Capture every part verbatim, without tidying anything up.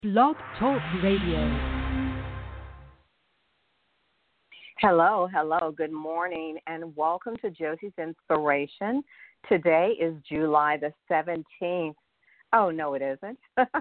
Blog Talk Radio. Hello, hello, good morning, and welcome to Josie's Inspiration. Today is July the seventeenth. Oh, no, it isn't.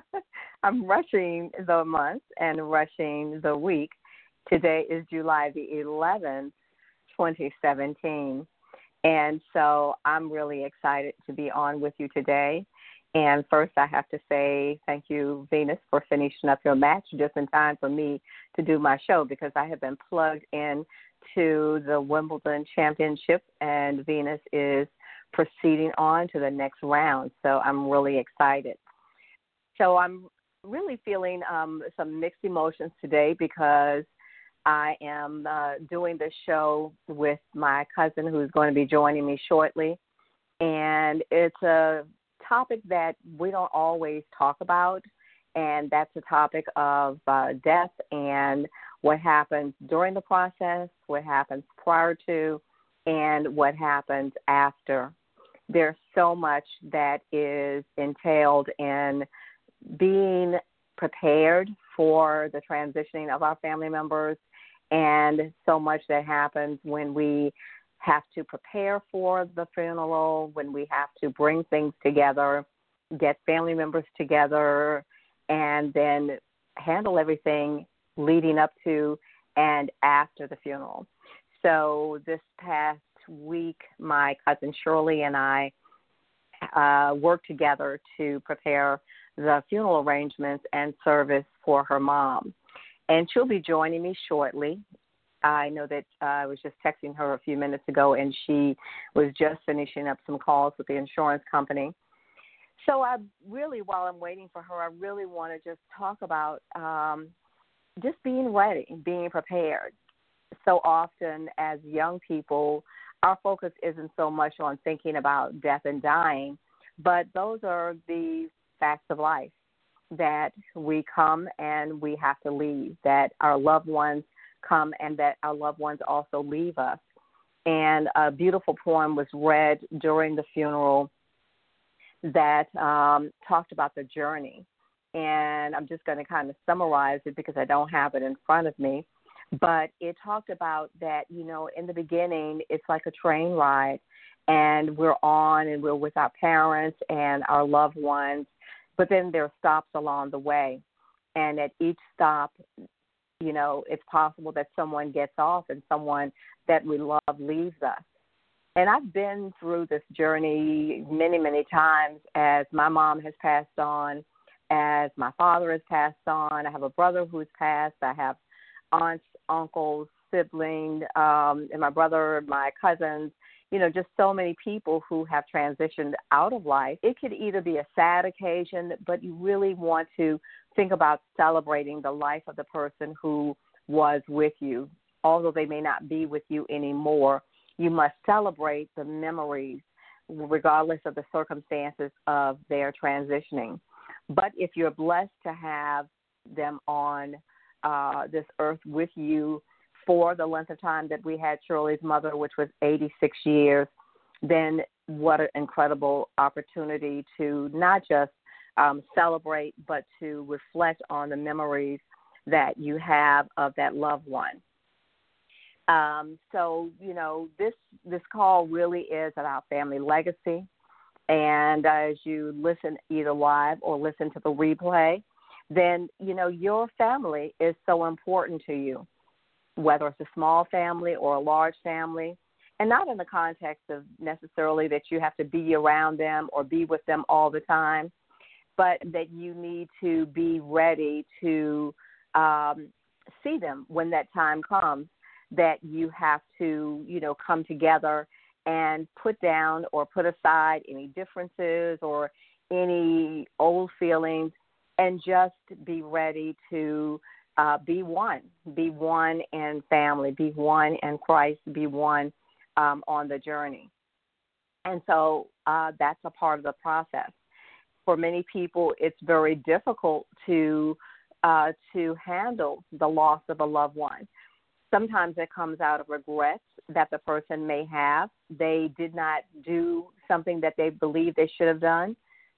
I'm rushing the month and rushing the week. Today is July the eleventh, twenty seventeen. And so I'm really excited to be on with you today. And first, I have to say thank you, Venus, for finishing up your match just in time for me to do my show, because I have been plugged in to the Wimbledon Championship, and Venus is proceeding on to the next round. So I'm really excited. So I'm really feeling um, some mixed emotions today because I am uh, doing the show with my cousin who's going to be joining me shortly. And it's a topic that we don't always talk about, and that's the topic of uh, death and what happens during the process, what happens prior to, and what happens after. There's so much that is entailed in being prepared for the transitioning of our family members, and so much that happens when we have to prepare for the funeral, when we have to bring things together, get family members together, and then handle everything leading up to and after the funeral. So this past week, my cousin Shirley and I uh, worked together to prepare the funeral arrangements and service for her mom. And she'll be joining me shortly. I know that uh, I was just texting her a few minutes ago, and she was just finishing up some calls with the insurance company. So I really, while I'm waiting for her, I really want to just talk about um, just being ready, being prepared. So often as young people, our focus isn't so much on thinking about death and dying, but those are the facts of life, that we come and we have to leave, that our loved ones come and that our loved ones also leave us. And a beautiful poem was read during the funeral that um, talked about the journey. And I'm just going to kind of summarize it because I don't have it in front of me. But it talked about that, you know, in the beginning, it's like a train ride, and we're on and we're with our parents and our loved ones, but then there are stops along the way. And at each stop, you know, it's possible that someone gets off and someone that we love leaves us. And I've been through this journey many, many times as my mom has passed on, as my father has passed on. I have a brother who's passed. I have aunts, uncles, siblings, um, and my brother, my cousins, you know, just so many people who have transitioned out of life. It could either be a sad occasion, but you really want to think about celebrating the life of the person who was with you. Although they may not be with you anymore, you must celebrate the memories regardless of the circumstances of their transitioning. But if you're blessed to have them on uh, this earth with you for the length of time that we had Shirley's mother, which was eighty-six years, then what an incredible opportunity to not just um, celebrate, but to reflect on the memories that you have of that loved one. Um, so, you know, this this call really is about family legacy. And as you listen either live or listen to the replay, then, you know, your family is so important to you, whether it's a small family or a large family, and not in the context of necessarily that you have to be around them or be with them all the time, but that you need to be ready to um, see them when that time comes, that you have to, you know, come together and put down or put aside any differences or any old feelings and just be ready to uh, be one, be one in family, be one in Christ, be one um, on the journey. And so uh, that's a part of the process. For many people, it's very difficult to uh, to handle the loss of a loved one. Sometimes it comes out of regrets that the person may have. They did not do something that they believe they should have done.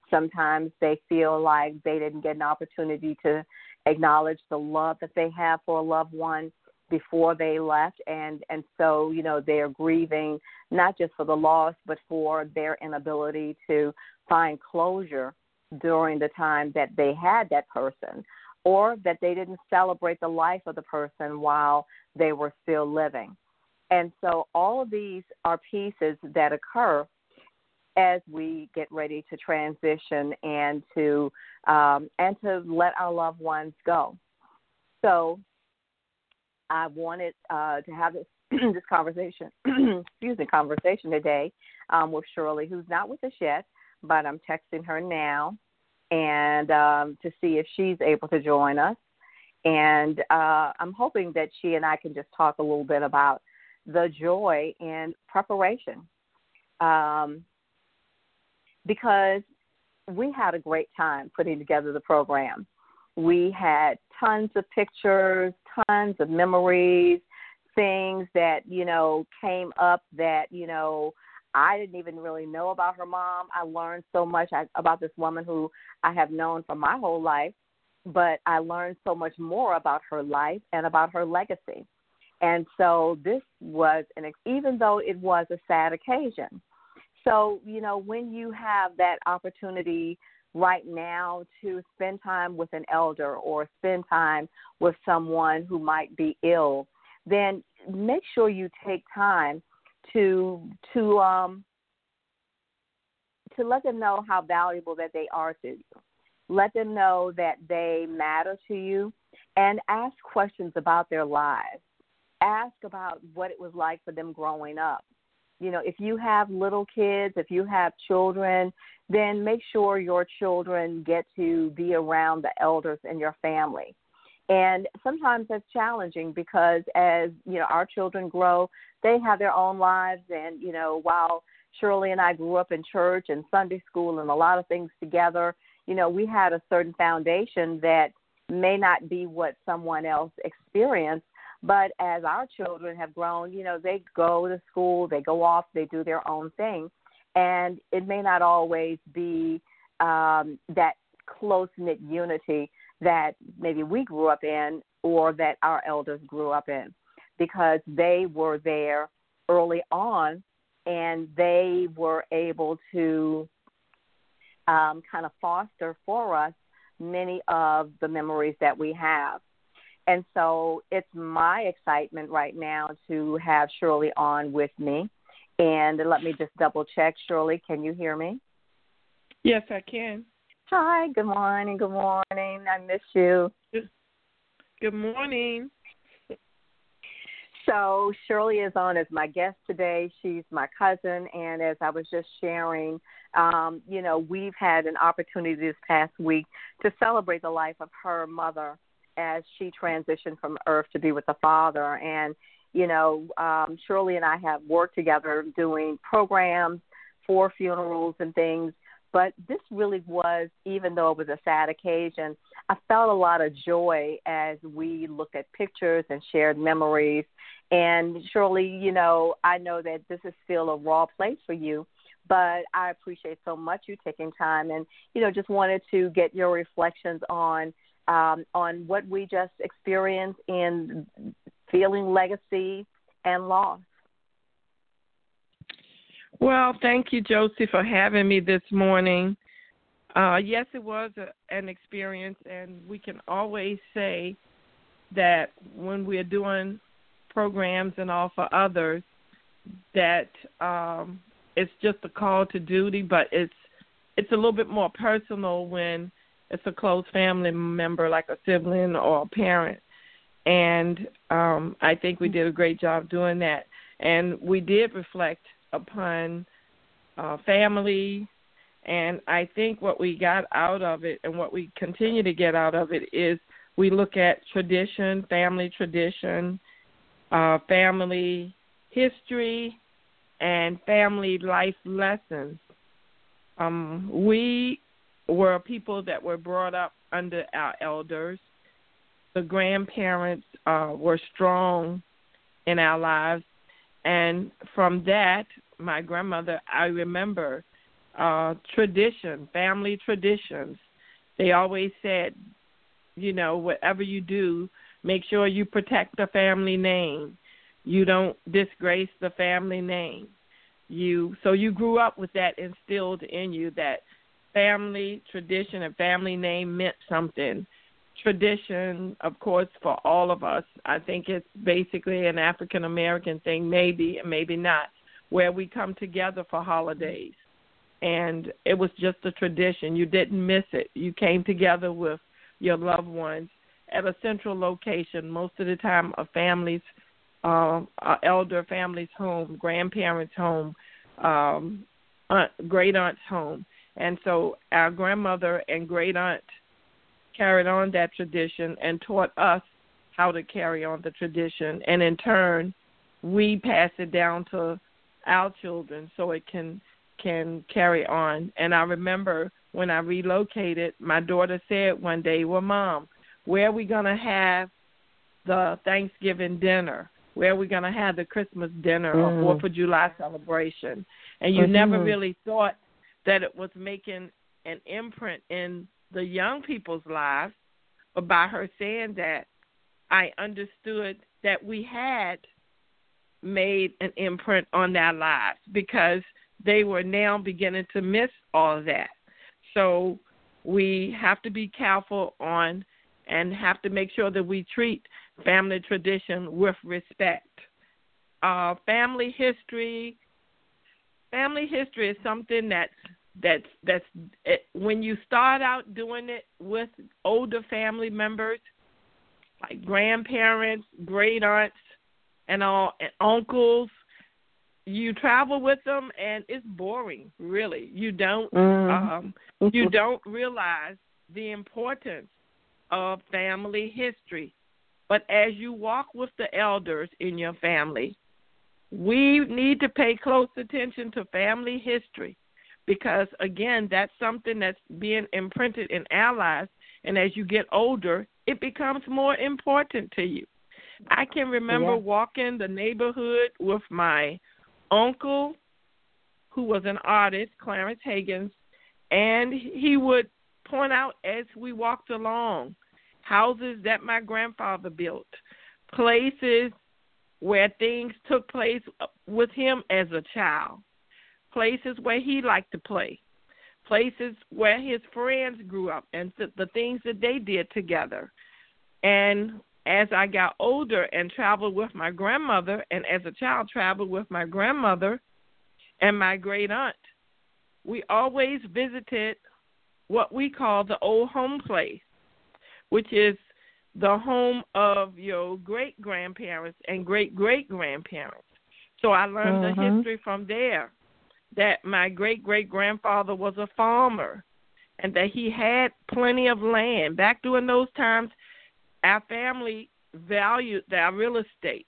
Sometimes they feel like they didn't get an opportunity to acknowledge the love that they have for a loved one before they left. And, and so, you know, they're grieving not just for the loss, but for their inability to find closure during the time that they had that person, or that they didn't celebrate the life of the person while they were still living. And so all of these are pieces that occur as we get ready to transition and to um, and to let our loved ones go. So I wanted uh, to have this this conversation, excuse me, conversation today um, with Shirley, who's not with us yet, but I'm texting her now, and um, to see if she's able to join us. And uh, I'm hoping that she and I can just talk a little bit about the joy in preparation. Um, because we had a great time putting together the program. We had tons of pictures, tons of memories, things that, you know, came up that, you know, I didn't even really know about her mom. I learned so much about this woman who I have known for my whole life, but I learned so much more about her life and about her legacy. And so this was, an even though it was a sad occasion. So, you know, when you have that opportunity right now to spend time with an elder or spend time with someone who might be ill, then make sure you take time to to um, to let them know how valuable that they are to you. Let them know that they matter to you, and ask questions about their lives. Ask about what it was like for them growing up. You know, if you have little kids, if you have children, then make sure your children get to be around the elders in your family. And sometimes that's challenging because as, you know, our children grow, they have their own lives. And, you know, while Shirley and I grew up in church and Sunday school and a lot of things together, you know, we had a certain foundation that may not be what someone else experienced. But as our children have grown, you know, they go to school, they go off, they do their own thing. And it may not always be um, that close-knit unity that maybe we grew up in or that our elders grew up in, because they were there early on and they were able to um, kind of foster for us many of the memories that we have. And so it's my excitement right now to have Shirley on with me. And let me just double check. Shirley, can you hear me? Yes, I can. Hi, good morning, good morning. I miss you. Good morning. So Shirley is on as my guest today. She's my cousin, and as I was just sharing, um, you know, we've had an opportunity this past week to celebrate the life of her mother as she transitioned from earth to be with the Father. And, you know, um, Shirley and I have worked together doing programs for funerals and things. But this really was, even though it was a sad occasion, I felt a lot of joy as we looked at pictures and shared memories. And Shirley, you know, I know that this is still a raw place for you, but I appreciate so much you taking time and, you know, just wanted to get your reflections on um, on what we just experienced in feeling legacy and loss. Well, thank you, Josie, for having me this morning. Uh, yes, it was a, an experience, and we can always say that when we're doing programs and all for others, that um, it's just a call to duty, but it's it's a little bit more personal when it's a close family member like a sibling or a parent. And um, I think we did a great job doing that. And we did reflect upon uh, family, and I think what we got out of it and what we continue to get out of it is we look at tradition, family tradition, uh, family history, and family life lessons. Um, we were people that were brought up under our elders. The grandparents uh, were strong in our lives. And from that, my grandmother, I remember uh, tradition, family traditions. They always said, you know, whatever you do, make sure you protect the family name. You don't disgrace the family name. You so you grew up with that instilled in you, that family tradition and family name meant something. Tradition, of course, for all of us, I think it's basically an African-American thing, maybe and maybe not, where we come together for holidays. And it was just a tradition. You didn't miss it. You came together with your loved ones at a central location, most of the time a family's, uh, a elder family's home, grandparents' home, um, aunt, great aunt's home. And so our grandmother and great aunt carried on that tradition and taught us how to carry on the tradition. And in turn, we pass it down to our children so it can can carry on. And I remember when I relocated, my daughter said one day, well, Mom, where are we going to have the Thanksgiving dinner? Where are we going to have the Christmas dinner mm. or fourth of July celebration? And you mm-hmm. never really thought that it was making an imprint in the young people's lives. But by her saying that, I understood that we had made an imprint on their lives, because they were now beginning to miss all of that. So we have to be careful on and have to make sure that we treat family tradition with respect. Uh, family history, family history is something that's that's that's it, when you start out doing it with older family members, like grandparents, great aunts, and all and uncles. You travel with them, and it's boring. Really, you don't mm. um, you don't realize the importance of family history. But as you walk with the elders in your family, we need to pay close attention to family history, because again, that's something that's being imprinted in our lives. And as you get older, it becomes more important to you. I can remember yeah. walking the neighborhood with my uncle, who was an artist, Clarence Higgins, and he would point out as we walked along houses that my grandfather built, places where things took place with him as a child, places where he liked to play, places where his friends grew up, and th- the things that they did together. And as I got older and traveled with my grandmother, and as a child traveled with my grandmother and my great aunt, we always visited what we call the old home place, which is the home of your great-grandparents and great-great-grandparents. So I learned mm-hmm. the history from there, that my great-great-grandfather was a farmer and that he had plenty of land. Back during those times, our family valued their real estate,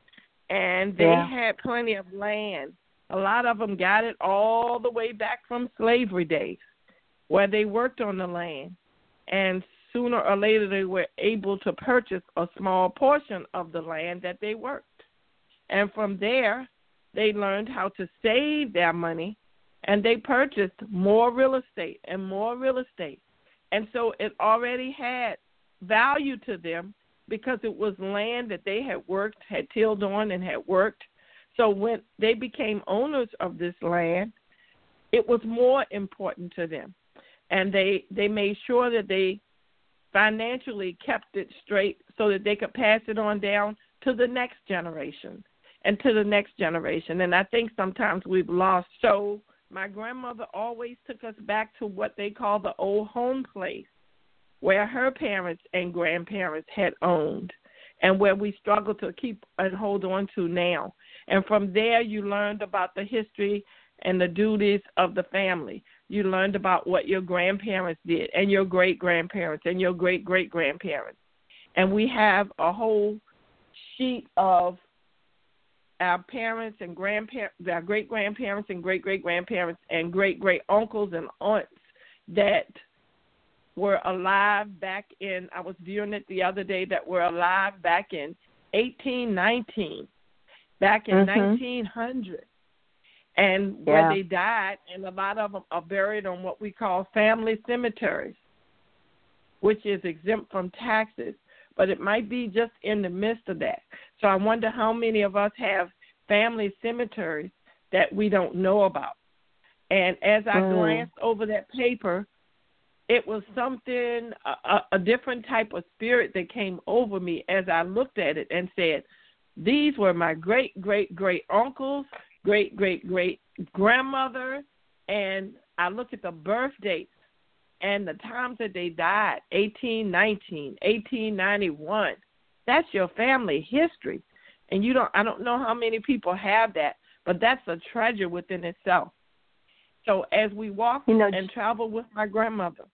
and they yeah. had plenty of land. A lot of them got it all the way back from slavery days, where they worked on the land, and sooner or later they were able to purchase a small portion of the land that they worked. And from there, they learned how to save their money, and they purchased more real estate and more real estate. And so it already had value to them, because it was land that they had worked, had tilled on and had worked. So when they became owners of this land, it was more important to them. And they, they made sure that they financially kept it straight so that they could pass it on down to the next generation and to the next generation. And I think sometimes we've lost. So my grandmother always took us back to what they call the old home place, where her parents and grandparents had owned, and where we struggle to keep and hold on to now. And from there, you learned about the history and the duties of the family. You learned about what your grandparents did, and your great-grandparents, and your great-great-grandparents. And we have a whole sheet of our parents and grandparents, our great-grandparents and great-great-grandparents and great-great-uncles and aunts that were alive back in, I was viewing it the other day, that were alive back in eighteen nineteen, back in mm-hmm. nineteen hundred. and Yeah. where they died, and a lot of them are buried on what we call family cemeteries, which is exempt from taxes, but it might be just in the midst of that. So I wonder how many of us have family cemeteries that we don't know about. And as I Mm. glanced over that paper, it was something, a, a different type of spirit that came over me as I looked at it and said, these were my great, great, great uncles, great, great, great grandmother, and I look at the birth dates and the times that they died, eighteen nineteen, eighteen ninety-one. That's your family history. And you don't I don't know how many people have that, but that's a treasure within itself. So as we walk You know, and travel with my grandmother,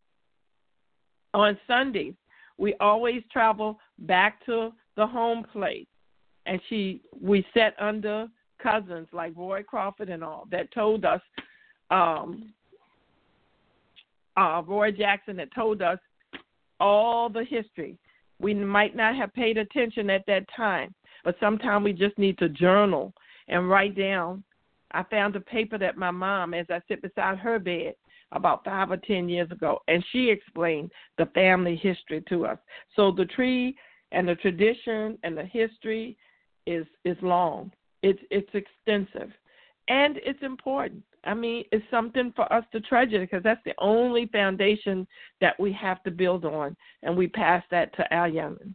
on Sundays, we always travel back to the home place. And she, we sat under cousins like Roy Crawford and all that told us, um, uh, Roy Jackson that told us all the history. We might not have paid attention at that time, but sometimes we just need to journal and write down. I found a paper that my mom, as I sit beside her bed about five or ten years ago, and she explained the family history to us. So the tree and the tradition and the history is is long. It's it's extensive, and it's important. I mean, it's something for us to treasure because that's the only foundation that we have to build on, and we pass that to our youngins.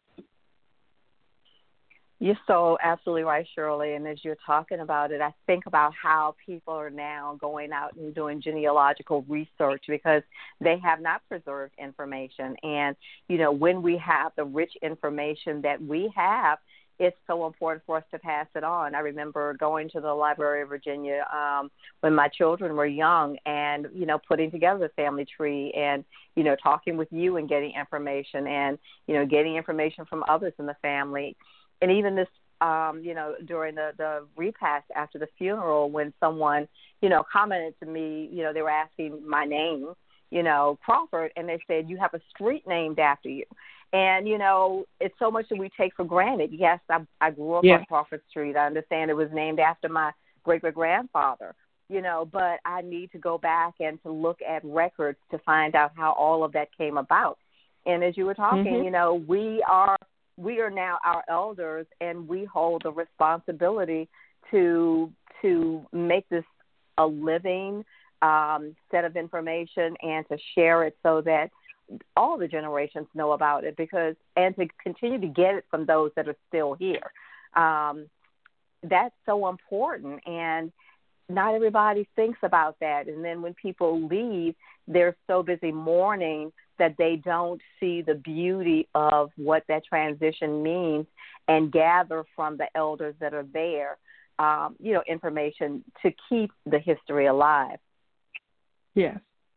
You're so absolutely right, Shirley. And as you're talking about it, I think about how people are now going out and doing genealogical research because they have not preserved information. And, you know, when we have the rich information that we have, it's so important for us to pass it on. I remember going to the Library of Virginia um, when my children were young and, you know, putting together the family tree and, you know, talking with you and getting information and, you know, getting information from others in the family. And even this, um, you know, during the, the repast after the funeral, when someone, you know, commented to me, you know, they were asking my name, you know, Crawford, and they said, you have a street named after you. And, you know, it's so much that we take for granted. Yes, I, I grew up Yeah. on Crawford Street. I understand it was named after my great-great-grandfather, you know, but I need to go back and to look at records to find out how all of that came about. And as you were talking, Mm-hmm. you know, we are we are now our elders, and we hold the responsibility to to make this a living um, set of information and to share it so that all the generations know about it, because and to continue to get it from those that are still here. Um, that's so important, and not everybody thinks about that. And then when people leave, they're so busy mourning that they don't see the beauty of what that transition means and gather from the elders that are there, um, you know, information to keep the history alive. Yes.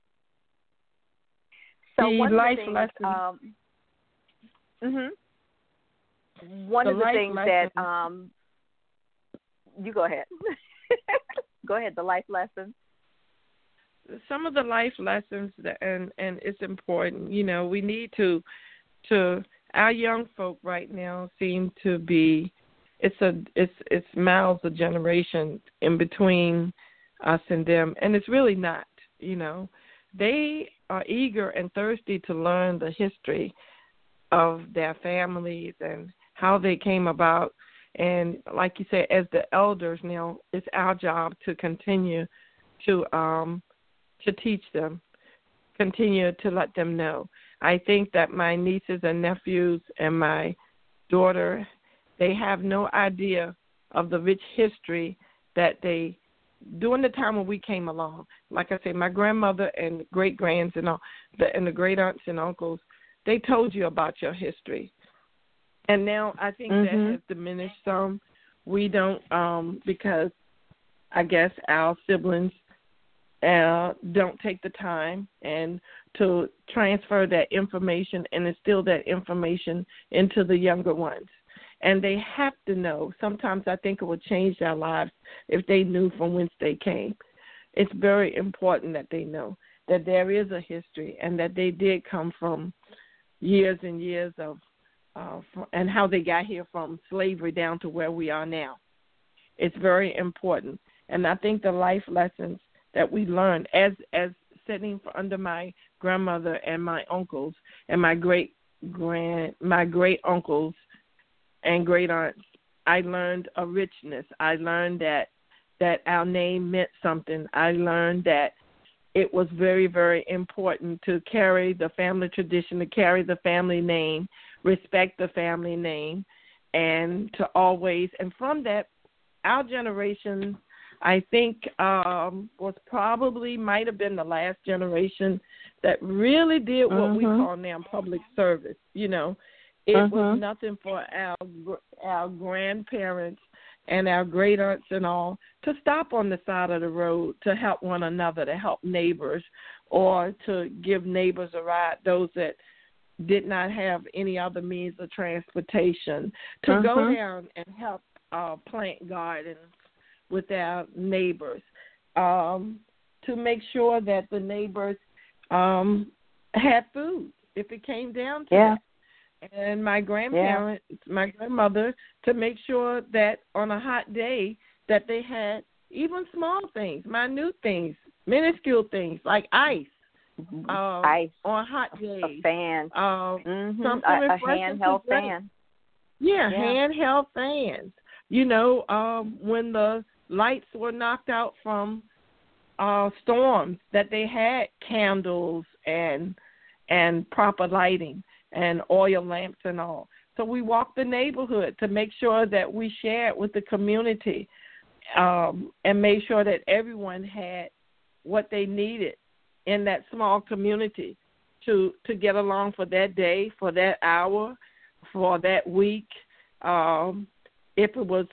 So The one of life the things, lesson. um, mm-hmm. one The of the life things lesson. that, um, you go ahead. Go ahead, the life lessons. Some of the life lessons, that, and and it's important. You know, we need to, to our young folk right now seem to be, it's a it's it's miles of generation in between us and them, and it's really not. You know, they are eager and thirsty to learn the history of their families and how they came about. And like you said, as the elders now, it's our job to continue to um, to teach them, continue to let them know. I think that my nieces and nephews and my daughter, they have no idea of the rich history that they, during the time when we came along. Like I say, my grandmother and great-grands and all, the, and the great-aunts and uncles, they told you about your history. And now I think Mm-hmm. that has diminished some. We don't, um, because I guess our siblings uh, don't take the time and to transfer that information and instill that information into the younger ones. And they have to know. Sometimes I think it would change their lives if they knew from whence they came. It's very important that they know that there is a history and that they did come from years and years of Uh, and how they got here from slavery down to where we are now. It's very important. And I think the life lessons that we learned as as sitting under my grandmother and my uncles and my great grand my great uncles and great aunts, I learned a richness. I learned that that our name meant something. I learned that it was very, very important to carry the family tradition, to carry the family name, respect the family name, and to always, and from that, our generation, I think, um, was probably, might have been the last generation that really did what mm-hmm. we call now public service. You know, it mm-hmm. was nothing for our our grandparents and our great aunts and all to stop on the side of the road to help one another, to help neighbors, or to give neighbors a ride, those that did not have any other means of transportation, to uh-huh. go down and help uh, plant gardens with our neighbors, um, to make sure that the neighbors um, had food if it came down to yeah. it. And my grandparents, yeah. my grandmother, to make sure that on a hot day that they had even small things, minute things, minuscule things like ice, mm-hmm. uh, ice on hot days, a fan, uh, mm-hmm. something a, a refreshing handheld to drink. fan. Yeah, yeah, handheld fans. You know, um, when the lights were knocked out from uh, storms, that they had candles and and proper lighting and oil lamps and all. So we walked the neighborhood to make sure that we shared with the community um, and made sure that everyone had what they needed in that small community to, to get along for that day, for that hour, for that week. Um, if it was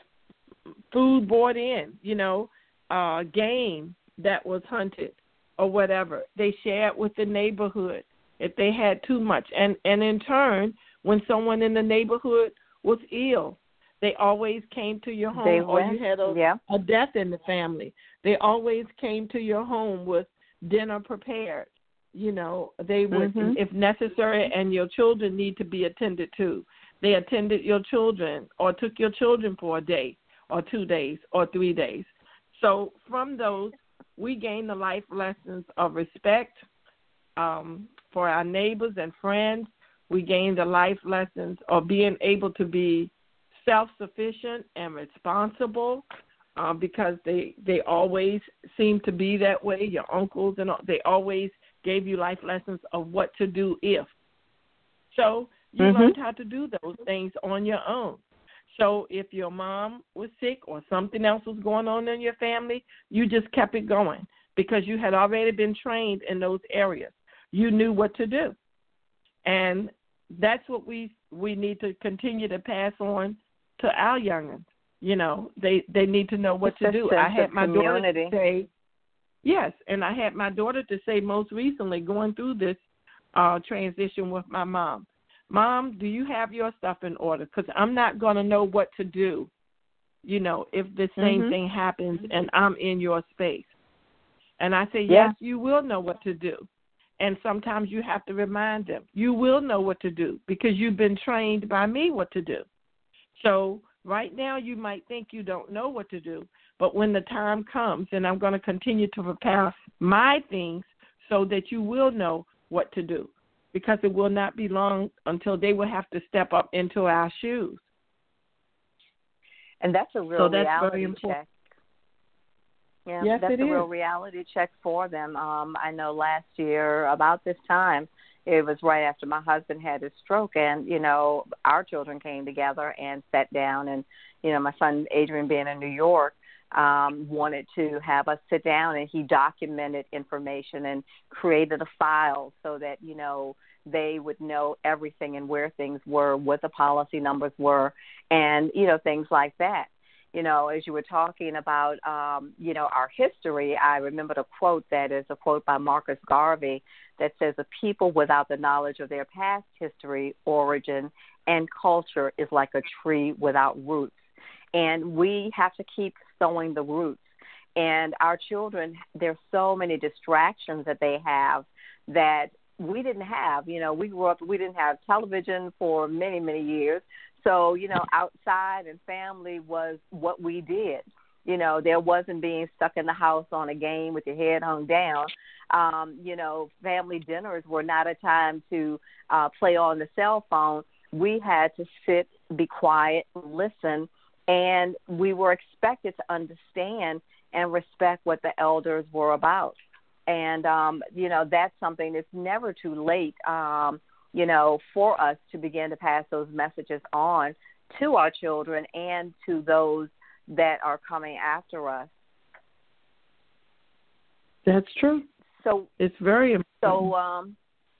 food brought in, you know, uh, game that was hunted or whatever, they shared with the neighborhood if they had too much. And, and in turn, when someone in the neighborhood was ill, they always came to your home, they or went. you had a, yeah. a death in the family. They always came to your home with dinner prepared. You know, they would, mm-hmm. if necessary, and your children need to be attended to. They attended your children or took your children for a day or two days or three days. So from those, we gained the life lessons of respect, um, for our neighbors and friends. We gained the life lessons of being able to be self-sufficient and responsible, uh, because they they always seem to be that way. Your uncles, and all, they always gave you life lessons of what to do if. So you mm-hmm. learned how to do those things on your own. So if your mom was sick or something else was going on in your family, you just kept it going because you had already been trained in those areas. You knew what to do. And that's what we we need to continue to pass on to our youngins. You know, they, they need to know what it's to do. I had my community. daughter to say, yes, and I had my daughter to say most recently going through this uh, transition with my mom, Mom, do you have your stuff in order? Because I'm not going to know what to do, you know, if the same mm-hmm. thing happens and I'm in your space. And I say, yes, yeah. you will know what to do. And sometimes you have to remind them, you will know what to do because you've been trained by me what to do. So right now you might think you don't know what to do, but when the time comes, and I'm going to continue to prepare my things so that you will know what to do, because it will not be long until they will have to step up into our shoes. And that's a real so that's reality very important. check. Yeah, yes, that's it a is. real reality check for them. Um, I know last year, about this time, it was right after my husband had his stroke, and, you know, our children came together and sat down, and, you know, my son Adrian, being in New York, um, wanted to have us sit down, and he documented information and created a file so that, you know, they would know everything and where things were, what the policy numbers were, and, you know, things like that. You know, as you were talking about, um, you know, our history, I remembered a quote that is a quote by Marcus Garvey that says, a people without the knowledge of their past history, origin, and culture is like a tree without roots. And we have to keep sowing the roots. And our children, there's so many distractions that they have that we didn't have. You know, we grew up, we didn't have television for many, many years. So, you know, outside and family was what we did. You know, there wasn't being stuck in the house on a game with your head hung down. Um, you know, family dinners were not a time to uh, play on the cell phone. We had to sit, be quiet, listen, and we were expected to understand and respect what the elders were about. And, um, you know, that's something that's never too late, um, you know, for us to begin to pass those messages on to our children and to those that are coming after us. That's true. So it's very important. So um,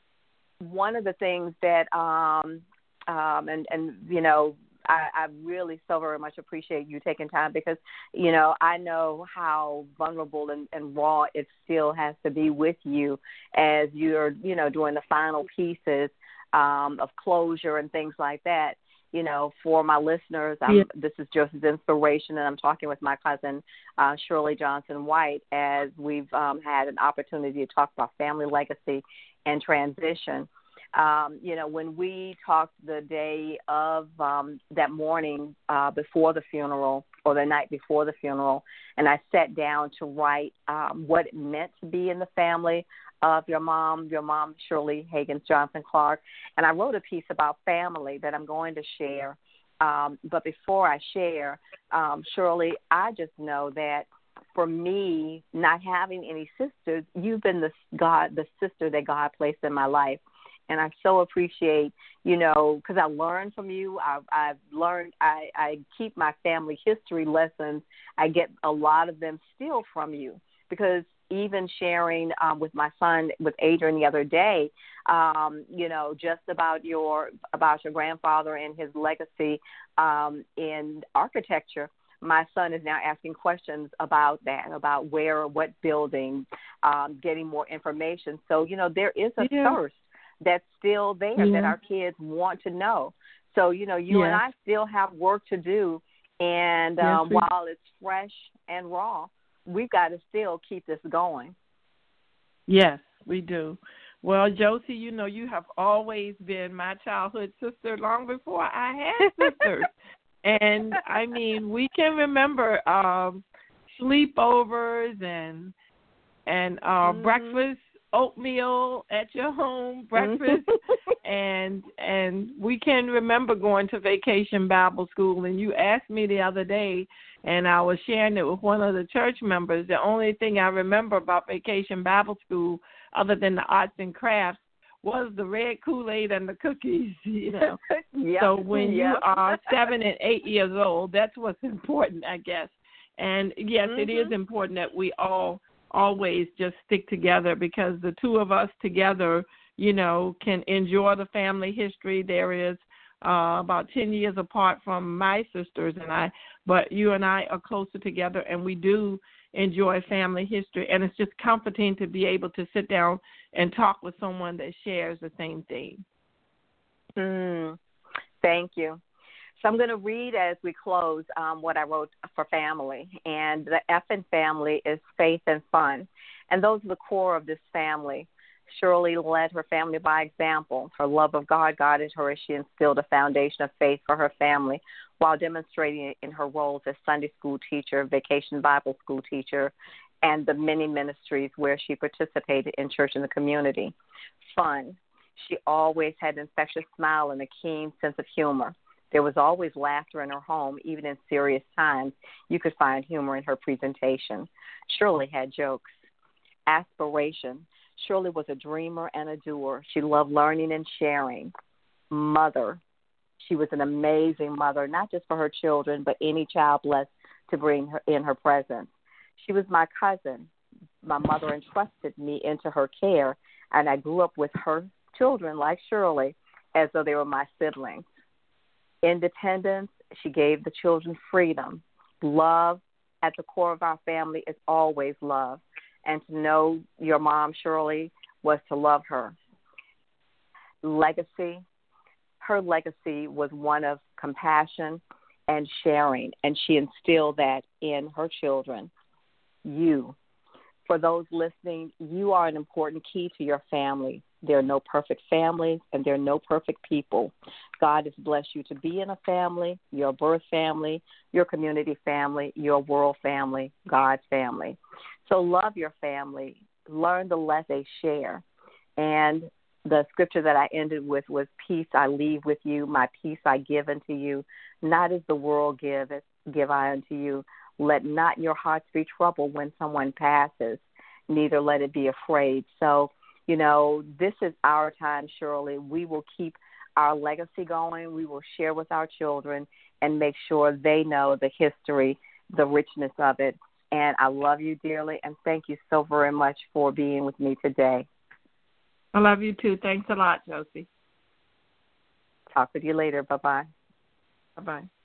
one of the things that, um, um, and, and, you know, I, I really so very much appreciate you taking time because, you know, I know how vulnerable and, and raw it still has to be with you as you're, you know, doing the final pieces um, of closure and things like that. You know, for my listeners, I'm, yeah. This is Josie's Inspiration, and I'm talking with my cousin, uh, Shirley Johnson White, as we've um, had an opportunity to talk about family legacy and transition. Um, you know, when we talked the day of um, that morning uh, before the funeral or the night before the funeral, and I sat down to write um, what it meant to be in the family of your mom, your mom, Shirley Higgins Johnson Clark. And I wrote a piece about family that I'm going to share. Um, but before I share, um, Shirley, I just know that for me, not having any sisters, you've been the God, the sister that God placed in my life. And I so appreciate, you know, because I learned from you. I've, I've learned, I, I keep my family history lessons. I get a lot of them still from you because even sharing um, with my son, with Adrian the other day, um, you know, just about your about your grandfather and his legacy um, in architecture. My son is now asking questions about that, about where, what building, um, getting more information. So, you know, there is a yeah. thirst that's still there yeah. that our kids want to know. So, you know, you yeah. and I still have work to do. And um, yes, while it's fresh and raw, we've got to still keep this going. Yes, we do. Well, Josie, you know, you have always been my childhood sister long before I had sisters. And, I mean, we can remember um, sleepovers and and uh, mm-hmm. breakfast, oatmeal at your home, breakfast. and and we can remember going to Vacation Bible School. And you asked me the other day, and I was sharing it with one of the church members, the only thing I remember about Vacation Bible School, other than the arts and crafts, was the red Kool-Aid and the cookies, you know. yep. So when yep. you are seven and eight years old, that's what's important, I guess. And, yes, mm-hmm. it is important that we all always just stick together because the two of us together, you know, can enjoy the family history. There is uh, about ten years apart from my sisters and I, but you and I are closer together, and we do enjoy family history, and it's just comforting to be able to sit down and talk with someone that shares the same thing. Mm, thank you. So I'm going to read as we close um, what I wrote for family, and the F in family is faith and fun, and those are the core of this family. Shirley led her family by example. Her love of God guided her as she instilled a foundation of faith for her family while demonstrating it in her roles as Sunday school teacher, Vacation Bible School teacher, and the many ministries where she participated in church and the community. Fun. She always had an infectious smile and a keen sense of humor. There was always laughter in her home, even in serious times. You could find humor in her presentation. Shirley had jokes. Aspiration. Shirley was a dreamer and a doer. She loved learning and sharing. Mother. She was an amazing mother, not just for her children, but any child blessed to bring her in her presence. She was my cousin. My mother entrusted me into her care, and I grew up with her children, like Shirley, as though they were my siblings. Independence. She gave the children freedom. Love. At the core of our family is always love. And to know your mom, Shirley, was to love her. Legacy. Her legacy was one of compassion and sharing, and she instilled that in her children. You. For those listening, you are an important key to your family. There are no perfect families, and there are no perfect people. God has blessed you to be in a family, your birth family, your community family, your world family, God's family. So love your family. Learn the lessons they share. And the scripture that I ended with was, peace I leave with you, my peace I give unto you. Not as the world giveth, give I unto you. Let not your hearts be troubled when someone passes, neither let it be afraid. So, you know, this is our time, Shirley. We will keep our legacy going. We will share with our children and make sure they know the history, the richness of it. And I love you dearly, and thank you so very much for being with me today. I love you too. Thanks a lot, Josie. Talk with you later. Bye-bye. Bye-bye.